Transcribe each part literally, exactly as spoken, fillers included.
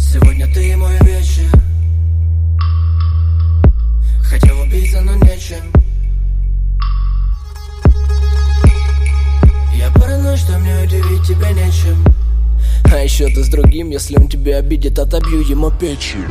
Сегодня ты мой вечер. Хотел убиться, но нечем. Я паранойю, что мне удивить тебя нечем. А еще ты с другим, если он тебя обидит, отобью ему печень.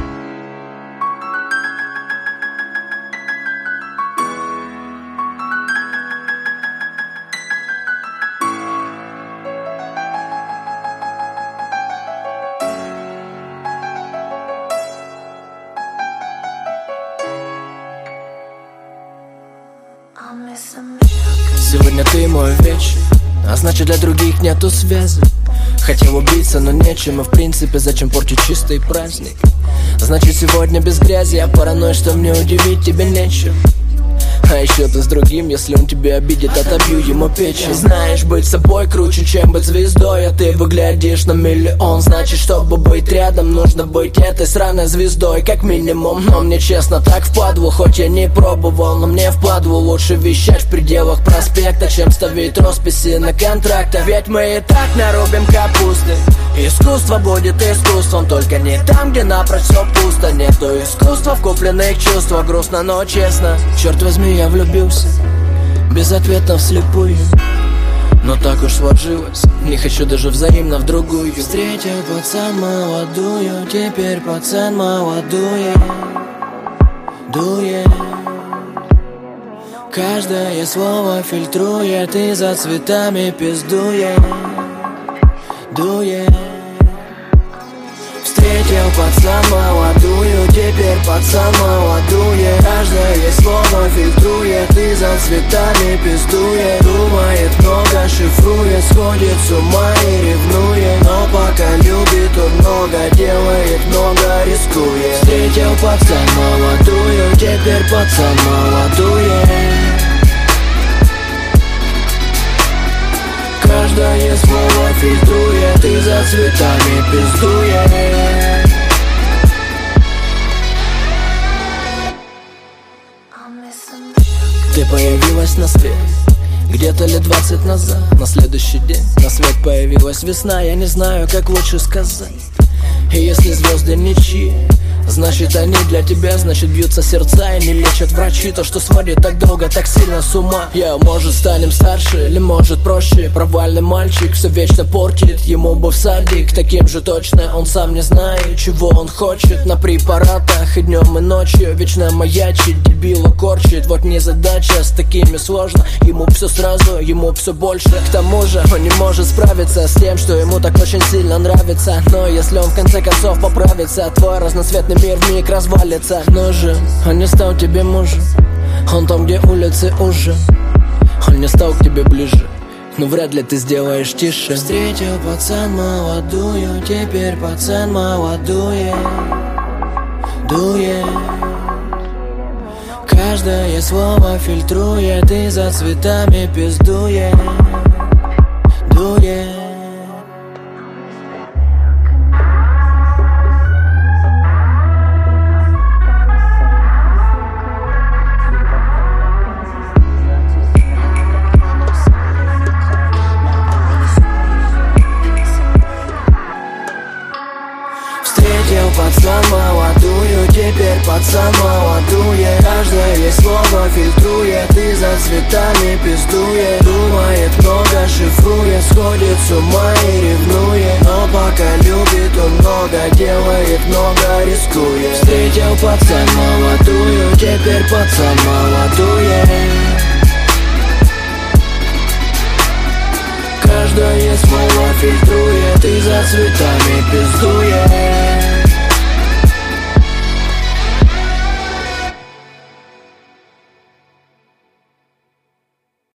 Сегодня ты мой вечер, а значит для других нету связи. Хотел убиться, но нечем, и в принципе зачем портить чистый праздник? Значит сегодня без грязи, я паранойю, что мне удивить тебя нечем. А еще ты с другим, если он тебя обидит, отобью ему печень. Знаешь, быть собой круче, чем быть звездой. А ты выглядишь на миллион. Значит, чтобы быть рядом, нужно быть этой сраной звездой, как минимум. Но мне честно так впадло, хоть я не пробовал, но мне впадло лучше вещать в пределах проспекта, чем ставить росписи на контрактах. Ведь мы и так нарубим капусты. Искусство будет искусством, только не там, где напрочь все пусто. Нету искусства в купленных чувствах. Грустно, но честно, черт возьми, я влюбился без ответа вслепую. Но так уж сложилось, не хочу даже взаимно в другую. Встретил пацан молодую, теперь пацан молодует, дует. Каждое слово фильтрует и за цветами пиздует, дует. Встретил пацан молодую, теперь пацан молодует. Каждое слово фильтрует и за цветами пиздует. Думает много, шифрует, сходит с ума и ревнует. Но пока любит он много, делает много, рискует. Встретил пацан молодую, теперь пацан молодует. Каждое слово фильтрует и за цветами пиздует. Ты появилась на свет где-то лет двадцать назад. На следующий день на свет появилась весна. Я не знаю, как лучше сказать. И если звезды ничьи, значит они для тебя, значит бьются сердца и не лечат врачи. То, что сводит так долго, так сильно с ума. Я, может, станем старше, или может проще. Провальный мальчик все вечно портит. Ему бы в садик, таким же точно. Он сам не знает, чего он хочет. На препаратах и днем и ночью вечно маячит, дебила корчит. Вот не задача, с такими сложно. Ему все сразу, ему все больше. К тому же он не может справиться с тем, что ему так очень сильно нравится. Но если он в конце концов поправится, твой разноцветный мир вмиг развалится. Но же он не стал тебе мужем, он там, где улицы уже. Он не стал к тебе ближе, но вряд ли ты сделаешь тише. Встретил пацан молодую, теперь пацан молодует, дует. Каждое слово фильтрует и за цветами пиздует, дует. Встретил пацан молодую, теперь пацан молодует. Каждое слово фильтрует и за цветами пиздует. Думает много, шифрует, сходит с ума и ревнует. Но пока любит он много, делает много, рискует. Встретил пацан молодую, теперь пацан молодует. Каждое слово фильтрует и за цветами пиздует.